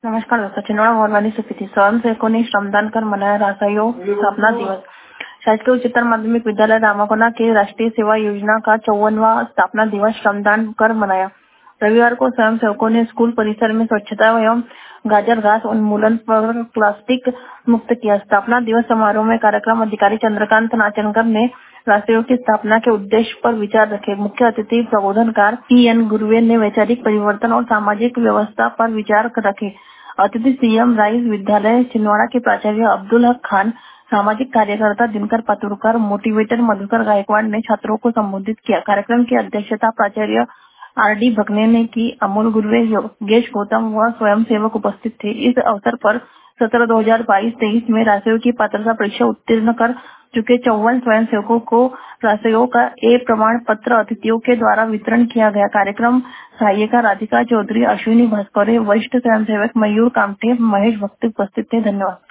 नमस्कार दोस्तों, छिंदवाड़ा मोहनवानी से प्रीति। स्वयंसेवकों ने श्रमदान कर मनाया राष्ट्रीय स्थापना दिवस। शासकीय उच्चतर माध्यमिक विद्यालय रामाकोना के राष्ट्रीय सेवा योजना का 54वां स्थापना दिवस श्रमदान कर मनाया। रविवार को स्वयंसेवकों ने स्कूल परिसर में स्वच्छता एवं गाजर घास उन्मूलन पर प्लास्टिक मुक्त किया। स्थापना दिवस समारोह में कार्यक्रम अधिकारी चंद्रकांत नाचनकर ने राष्ट्रीय की स्थापना के उद्देश्य पर विचार रखे। मुख्य अतिथि प्रबोधनकार EN गुरुवे ने वैचारिक परिवर्तन और सामाजिक व्यवस्था पर विचार रखे। अतिथि CM राइस विद्यालय छिंदवाड़ा के प्राचार्य अब्दुल हक खान, सामाजिक कार्यकर्ता दिनकर पातुरकर, मोटिवेटर मधुकर गायकवाड़ ने छात्रों को संबोधित किया। कार्यक्रम की अध्यक्षता प्राचार्य RD भगने ने की। अमोल गुरुवे, योगेश गौतम व स्वयंसेवक उपस्थित थे। इस अवसर पर सत्र 2022-23 में राष्ट्रीय की पात्रता परीक्षा उत्तीर्ण कर चुके 54 स्वयंसेवकों को राष्ट्रीय का ए प्रमाण पत्र अतिथियों के द्वारा वितरण किया गया। कार्यक्रम सहायिका राधिका चौधरी, अश्विनी भास्करे, वरिष्ठ स्वयंसेवक मयूर कामठे, महेश भक्ति उपस्थित थे। धन्यवाद।